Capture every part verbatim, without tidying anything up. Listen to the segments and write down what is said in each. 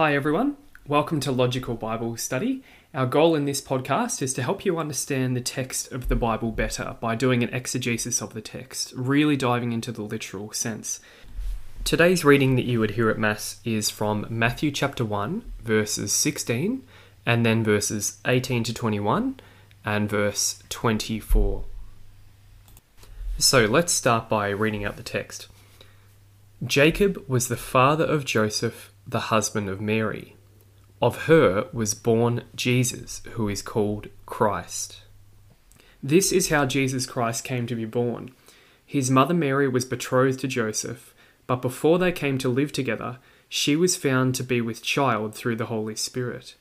Hi everyone, welcome to Logical Bible Study. Our goal in this podcast is to help you understand the text of the Bible better by doing an exegesis of the text, really diving into the literal sense. Today's reading that you would hear at Mass is from Matthew chapter one, verses sixteen, and then verses eighteen to twenty-one, and verse twenty-four. So let's start by reading out the text. Jacob was the father of Joseph, the husband of Mary. Of her was born Jesus, who is called Christ. This is how Jesus Christ came to be born. His mother Mary was betrothed to Joseph, but before they came to live together, she was found to be with child through the Holy Spirit.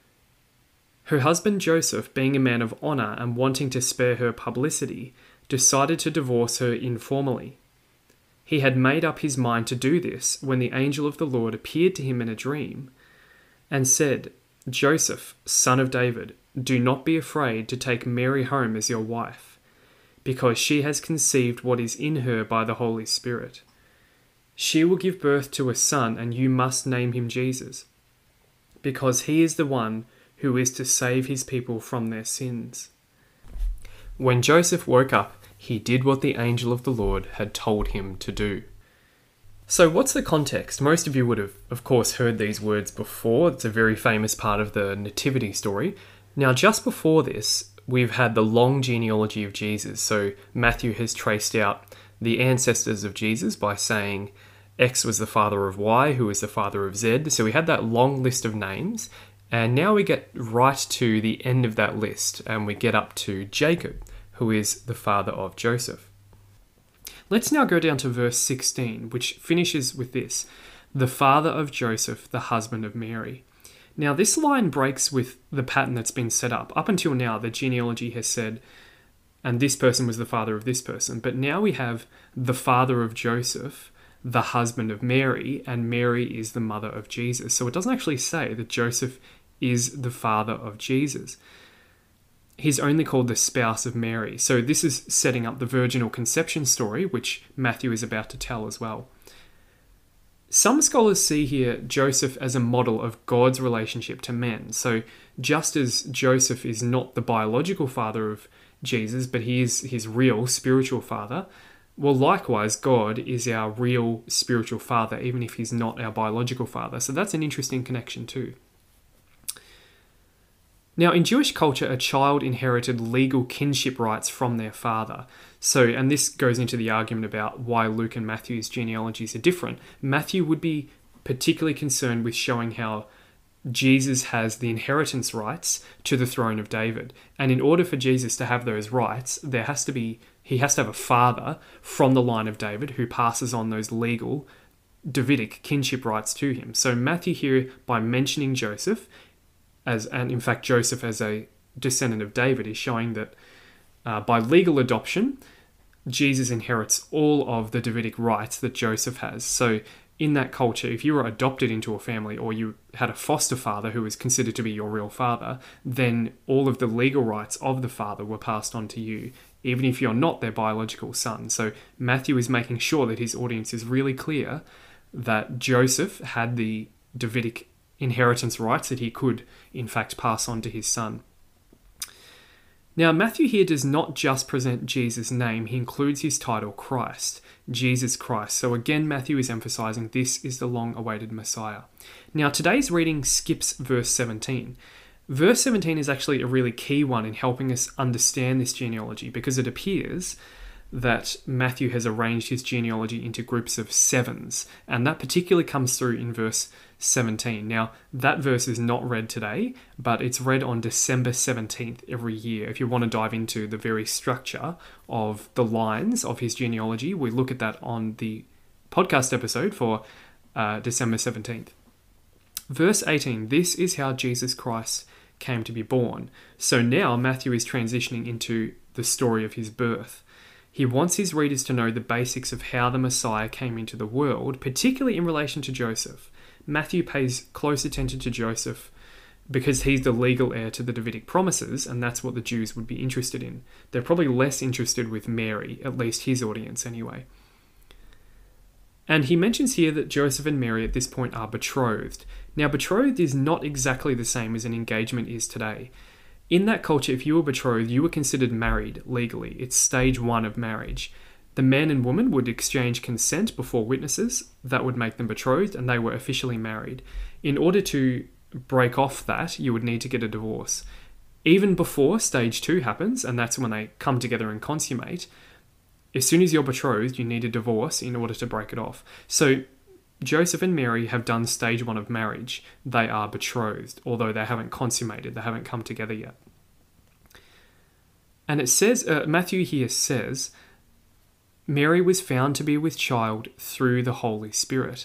Her husband Joseph, being a man of honor and wanting to spare her publicity, decided to divorce her informally. He had made up his mind to do this when the angel of the Lord appeared to him in a dream and said, "Joseph, son of David, do not be afraid to take Mary home as your wife, because she has conceived what is in her by the Holy Spirit. She will give birth to a son, and you must name him Jesus, because he is the one who is to save his people from their sins." When Joseph woke up, he did what the angel of the Lord had told him to do. So what's the context? Most of you would have, of course, heard these words before. It's a very famous part of the nativity story. Now, just before this, we've had the long genealogy of Jesus. So Matthew has traced out the ancestors of Jesus by saying X was the father of Y, who was the father of Z. So we had that long list of names. And now we get right to the end of that list, and we get up to Jacob, who is the father of Joseph. Let's now go down to verse sixteen, which finishes with this: the father of Joseph, the husband of Mary. Now, this line breaks with the pattern that's been set up. Up until now, the genealogy has said, and this person was the father of this person. But now we have the father of Joseph, the husband of Mary, and Mary is the mother of Jesus. So it doesn't actually say that Joseph is the father of Jesus. He's only called the spouse of Mary. So this is setting up the virginal conception story, which Matthew is about to tell as well. Some scholars see here Joseph as a model of God's relationship to men. So just as Joseph is not the biological father of Jesus, but he is his real spiritual father, well, likewise, God is our real spiritual father, even if he's not our biological father. So that's an interesting connection too. Now, in Jewish culture, a child inherited legal kinship rights from their father. So, and this goes into the argument about why Luke and Matthew's genealogies are different. Matthew would be particularly concerned with showing how Jesus has the inheritance rights to the throne of David. And in order for Jesus to have those rights, there has to be, he has to have a father from the line of David who passes on those legal Davidic kinship rights to him. So Matthew here, by mentioning Joseph, As, and in fact, Joseph as a descendant of David, is showing that uh, by legal adoption, Jesus inherits all of the Davidic rights that Joseph has. So in that culture, if you were adopted into a family or you had a foster father who was considered to be your real father, then all of the legal rights of the father were passed on to you, even if you're not their biological son. So Matthew is making sure that his audience is really clear that Joseph had the Davidic inheritance rights that he could, in fact, pass on to his son. Now, Matthew here does not just present Jesus' name, he includes his title, Christ, Jesus Christ. So again, Matthew is emphasizing this is the long-awaited Messiah. Now, today's reading skips verse seventeen. Verse seventeen is actually a really key one in helping us understand this genealogy, because it appears that Matthew has arranged his genealogy into groups of sevens, and that particularly comes through in verse seventeen. Now, that verse is not read today, but it's read on December seventeenth every year. If you want to dive into the very structure of the lines of his genealogy, we look at that on the podcast episode for uh, December seventeenth. Verse eighteen, this is how Jesus Christ came to be born. So now Matthew is transitioning into the story of his birth. He wants his readers to know the basics of how the Messiah came into the world, particularly in relation to Joseph. Matthew pays close attention to Joseph because he's the legal heir to the Davidic promises, and that's what the Jews would be interested in. They're probably less interested with Mary, at least his audience anyway. And he mentions here that Joseph and Mary at this point are betrothed. Now, betrothed is not exactly the same as an engagement is today. In that culture, if you were betrothed, you were considered married legally. It's stage one of marriage. The man and woman would exchange consent before witnesses. That would make them betrothed, and they were officially married. In order to break off that, you would need to get a divorce. Even before stage two happens, and that's when they come together and consummate, as soon as you're betrothed, you need a divorce in order to break it off. So Joseph and Mary have done stage one of marriage. They are betrothed, although they haven't consummated, they haven't come together yet. And it says, uh, Matthew here says, Mary was found to be with child through the Holy Spirit.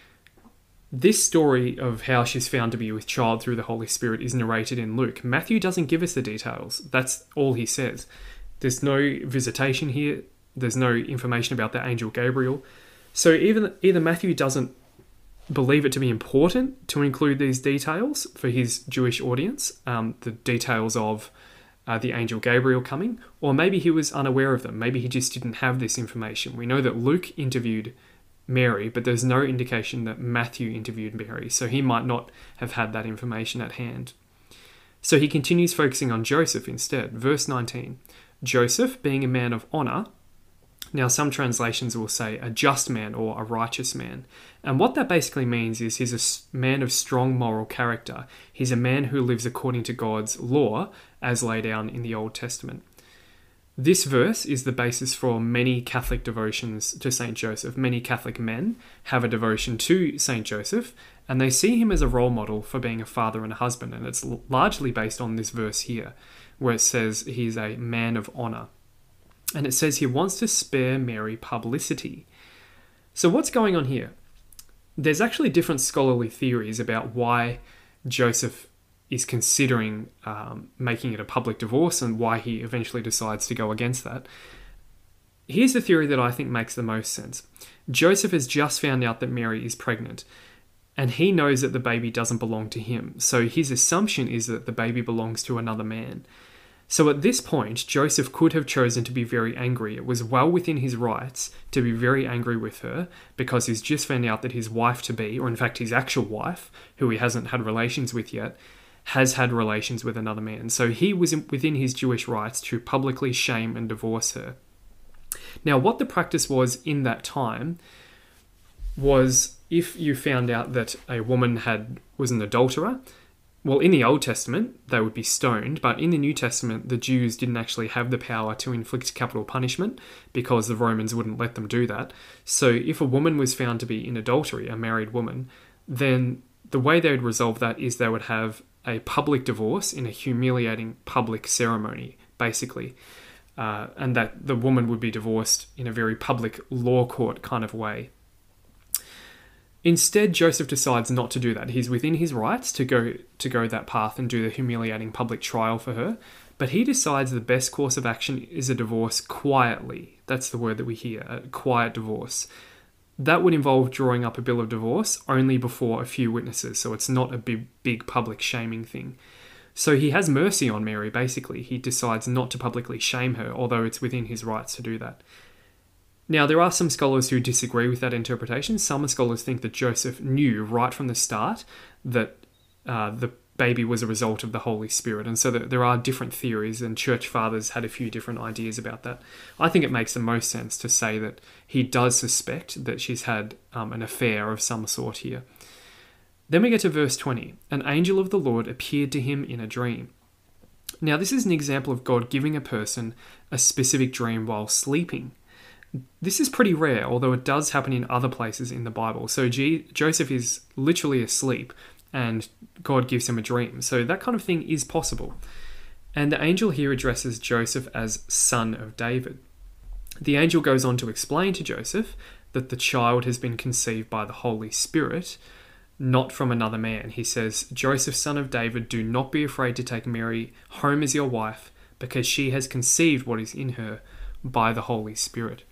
This story of how she's found to be with child through the Holy Spirit is narrated in Luke. Matthew doesn't give us the details. That's all he says. There's no visitation here. There's no information about the angel Gabriel. So even either Matthew doesn't believe it to be important to include these details for his Jewish audience, um, the details of uh, the angel Gabriel coming, or maybe he was unaware of them. Maybe he just didn't have this information. We know that Luke interviewed Mary, but there's no indication that Matthew interviewed Mary, so he might not have had that information at hand. So he continues focusing on Joseph instead. Verse nineteen, Joseph, being a man of honor. Now, some translations will say a just man or a righteous man. And what that basically means is he's a man of strong moral character. He's a man who lives according to God's law as laid down in the Old Testament. This verse is the basis for many Catholic devotions to Saint Joseph. Many Catholic men have a devotion to Saint Joseph, and they see him as a role model for being a father and a husband. And it's largely based on this verse here, where it says he's a man of honor. And it says he wants to spare Mary publicity. So what's going on here? There's actually different scholarly theories about why Joseph is considering um, making it a public divorce and why he eventually decides to go against that. Here's the theory that I think makes the most sense. Joseph has just found out that Mary is pregnant, and he knows that the baby doesn't belong to him. So his assumption is that the baby belongs to another man. So at this point, Joseph could have chosen to be very angry. It was well within his rights to be very angry with her because he's just found out that his wife-to-be, or in fact his actual wife, who he hasn't had relations with yet, has had relations with another man. So he was within his Jewish rights to publicly shame and divorce her. Now, what the practice was in that time was if you found out that a woman had was an adulterer, well, in the Old Testament, they would be stoned, but in the New Testament, the Jews didn't actually have the power to inflict capital punishment because the Romans wouldn't let them do that. So if a woman was found to be in adultery, a married woman, then the way they would resolve that is they would have a public divorce in a humiliating public ceremony, basically. Uh, and that the woman would be divorced in a very public law court kind of way. Instead, Joseph decides not to do that. He's within his rights to go to go that path and do the humiliating public trial for her, but he decides the best course of action is a divorce quietly. That's the word that we hear, a quiet divorce. That would involve drawing up a bill of divorce only before a few witnesses, so it's not a big, big public shaming thing. So he has mercy on Mary, basically. He decides not to publicly shame her, although it's within his rights to do that. Now, there are some scholars who disagree with that interpretation. Some scholars think that Joseph knew right from the start that uh, the baby was a result of the Holy Spirit. And so there are different theories, and church fathers had a few different ideas about that. I think it makes the most sense to say that he does suspect that she's had um, an affair of some sort here. Then we get to verse twenty. An angel of the Lord appeared to him in a dream. Now, this is an example of God giving a person a specific dream while sleeping. This is pretty rare, although it does happen in other places in the Bible. So G- Joseph is literally asleep and God gives him a dream. So that kind of thing is possible. And the angel here addresses Joseph as son of David. The angel goes on to explain to Joseph that the child has been conceived by the Holy Spirit, not from another man. He says, Joseph, son of David, do not be afraid to take Mary home as your wife, because she has conceived what is in her by the Holy Spirit.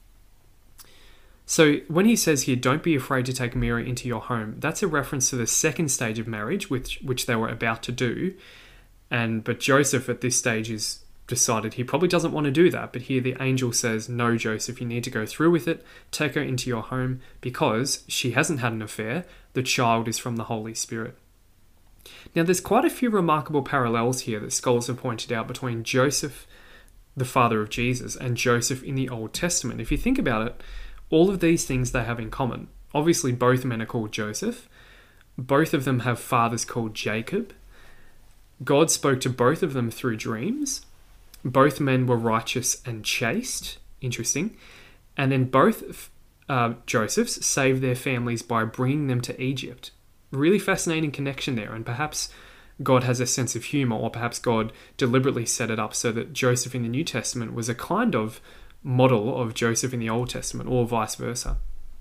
So when he says here, don't be afraid to take Mary into your home, that's a reference to the second stage of marriage, which which they were about to do. And but Joseph at this stage is decided he probably doesn't want to do that. But here the angel says, no, Joseph, you need to go through with it. Take her into your home because she hasn't had an affair. The child is from the Holy Spirit. Now, there's quite a few remarkable parallels here that scholars have pointed out between Joseph, the father of Jesus, and Joseph in the Old Testament. If you think about it, all of these things they have in common. Obviously, both men are called Joseph. Both of them have fathers called Jacob. God spoke to both of them through dreams. Both men were righteous and chaste. Interesting. And then both uh, Josephs saved their families by bringing them to Egypt. Really fascinating connection there. And perhaps God has a sense of humor, or perhaps God deliberately set it up so that Joseph in the New Testament was a kind of model of Joseph in the Old Testament, or vice versa.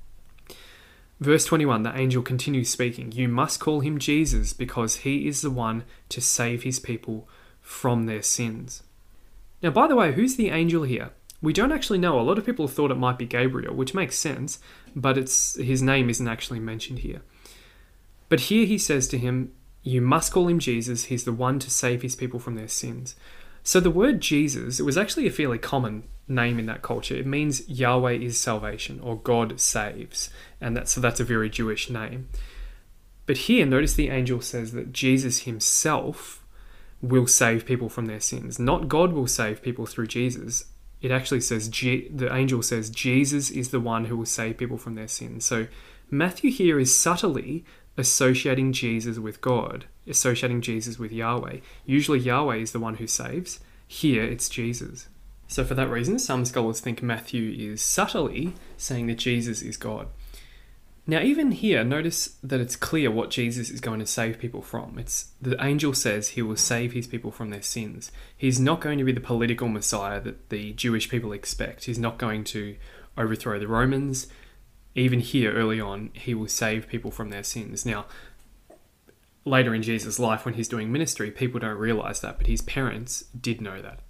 Verse twenty-one, the angel continues speaking. You must call him Jesus because he is the one to save his people from their sins. Now, by the way, who's the angel here? We don't actually know. A lot of people thought it might be Gabriel, which makes sense, but it's his name isn't actually mentioned here. But here he says to him, you must call him Jesus. He's the one to save his people from their sins. So the word Jesus, it was actually a fairly common name in that culture. It means Yahweh is salvation, or God saves. And that's, so that's a very Jewish name. But here, notice the angel says that Jesus himself will save people from their sins. Not God will save people through Jesus. It actually says, G- the angel says, Jesus is the one who will save people from their sins. So Matthew here is subtly associating Jesus with God, associating Jesus with Yahweh. Usually Yahweh is the one who saves. Here it's Jesus. So for that reason, some scholars think Matthew is subtly saying that Jesus is God. Now, even here, notice that it's clear what Jesus is going to save people from. It's the angel says he will save his people from their sins. He's not going to be the political Messiah that the Jewish people expect. He's not going to overthrow the Romans. Even here, early on, he will save people from their sins. Now, later in Jesus' life, when he's doing ministry, people don't realize that, but his parents did know that.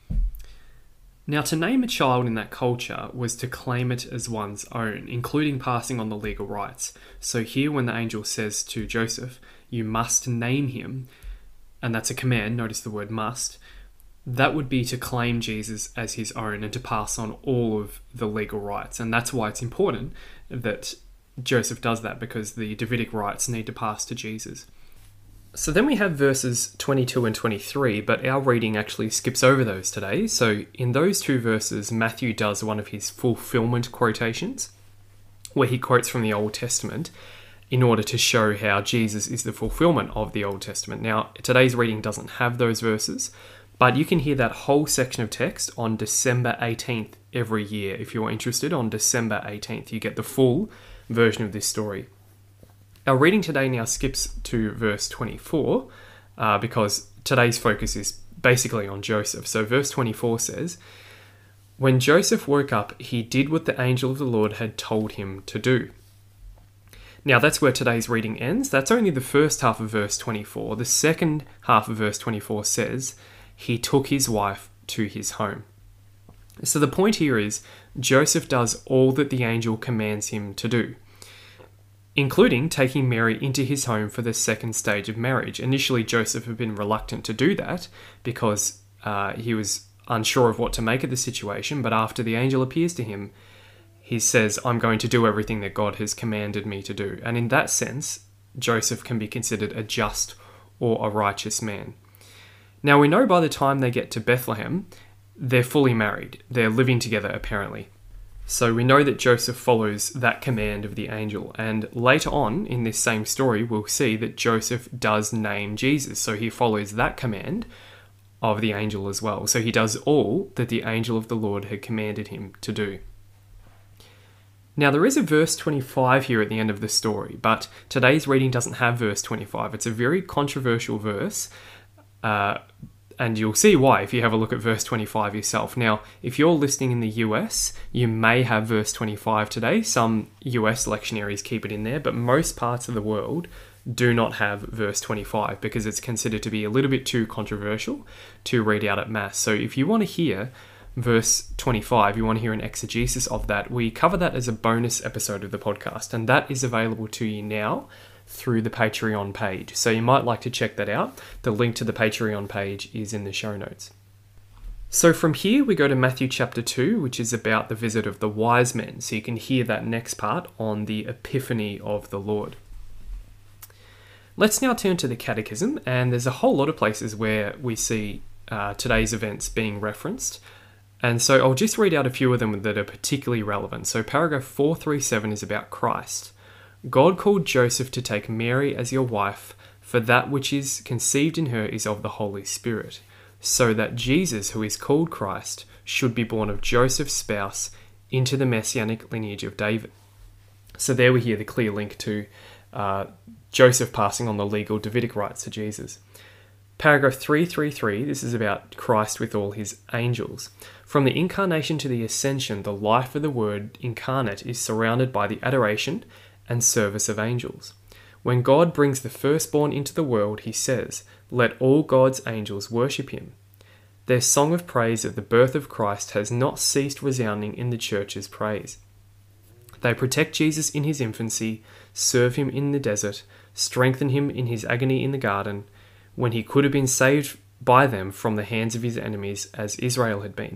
Now, to name a child in that culture was to claim it as one's own, including passing on the legal rights. So here, when the angel says to Joseph, you must name him, and that's a command, notice the word must, that would be to claim Jesus as his own and to pass on all of the legal rights. And that's why it's important that Joseph does that, because the Davidic rights need to pass to Jesus. So then we have verses twenty-two and twenty-three, but our reading actually skips over those today. So in those two verses, Matthew does one of his fulfillment quotations, where he quotes from the Old Testament in order to show how Jesus is the fulfillment of the Old Testament. Now, today's reading doesn't have those verses, but you can hear that whole section of text on December eighteenth every year. If you're interested, on December eighteenth, you get the full version of this story. Our reading today now skips to verse twenty-four uh, because today's focus is basically on Joseph. So verse twenty-four says, when Joseph woke up, he did what the angel of the Lord had told him to do. Now that's where today's reading ends. That's only the first half of verse twenty-four. The second half of verse twenty-four says, he took his wife to his home. So the point here is Joseph does all that the angel commands him to do, including taking Mary into his home for the second stage of marriage. Initially, Joseph had been reluctant to do that because uh, he was unsure of what to make of the situation, but after the angel appears to him, he says, I'm going to do everything that God has commanded me to do. And in that sense, Joseph can be considered a just or a righteous man. Now, we know by the time they get to Bethlehem, they're fully married. They're living together, apparently. So we know that Joseph follows that command of the angel. And later on in this same story, we'll see that Joseph does name Jesus. So he follows that command of the angel as well. So he does all that the angel of the Lord had commanded him to do. Now there is a verse twenty-five here at the end of the story, but today's reading doesn't have verse twenty-five. It's a very controversial verse. Uh, And you'll see why if you have a look at verse twenty-five yourself. Now, if you're listening in the U S, you may have verse twenty-five today. Some U S lectionaries keep it in there, but most parts of the world do not have verse twenty-five because it's considered to be a little bit too controversial to read out at Mass. So if you want to hear verse twenty-five, you want to hear an exegesis of that, we cover that as a bonus episode of the podcast, and that is available to you now through the Patreon page. So you might like to check that out. The link to the Patreon page is in the show notes. So from here we go to Matthew chapter two, which is about the visit of the wise men. So you can hear that next part on the Epiphany of the Lord. Let's now turn to the Catechism, and there's a whole lot of places where we see uh, today's events being referenced. And so I'll just read out a few of them that are particularly relevant. So paragraph four thirty-seven is about Christ. God called Joseph to take Mary as your wife, for that which is conceived in her is of the Holy Spirit, so that Jesus, who is called Christ, should be born of Joseph's spouse into the messianic lineage of David. So there we hear the clear link to uh, Joseph passing on the legal Davidic rights to Jesus. Paragraph three thirty-three, this is about Christ with all his angels. From the incarnation to the ascension, the life of the Word incarnate is surrounded by the adoration and service of angels. When God brings the firstborn into the world, he says, "Let all God's angels worship him." Their song of praise of the birth of Christ has not ceased resounding in the church's praise. They protect Jesus in his infancy, serve him in the desert, strengthen him in his agony in the garden, when he could have been saved by them from the hands of his enemies, as Israel had been.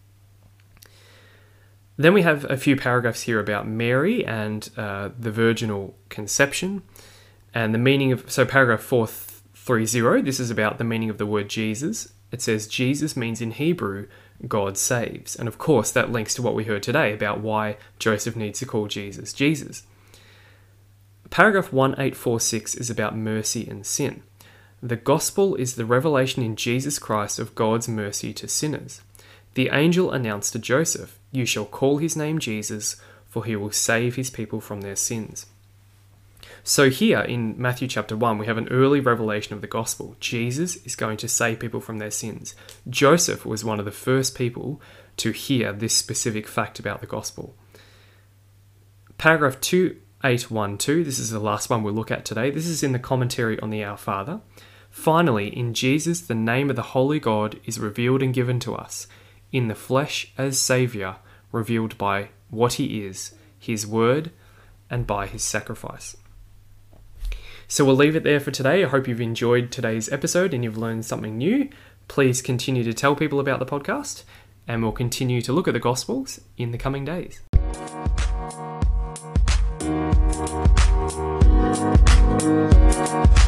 Then we have a few paragraphs here about Mary and uh, the virginal conception and the meaning of, so paragraph four thirty, this is about the meaning of the word Jesus. It says Jesus means in Hebrew, God saves. And of course, that links to what we heard today about why Joseph needs to call Jesus, Jesus. Paragraph eighteen forty-six is about mercy and sin. The gospel is the revelation in Jesus Christ of God's mercy to sinners. The angel announced to Joseph, "You shall call his name Jesus, for he will save his people from their sins." So here in Matthew chapter one, we have an early revelation of the gospel. Jesus is going to save people from their sins. Joseph was one of the first people to hear this specific fact about the gospel. Paragraph twenty-eight twelve, this is the last one we'll look at today. This is in the commentary on the Our Father. Finally, in Jesus, the name of the Holy God is revealed and given to us, in the flesh as Saviour, revealed by what he is, his word, and by his sacrifice. So we'll leave it there for today. I hope you've enjoyed today's episode and you've learned something new. Please continue to tell people about the podcast, and we'll continue to look at the Gospels in the coming days. Thank you.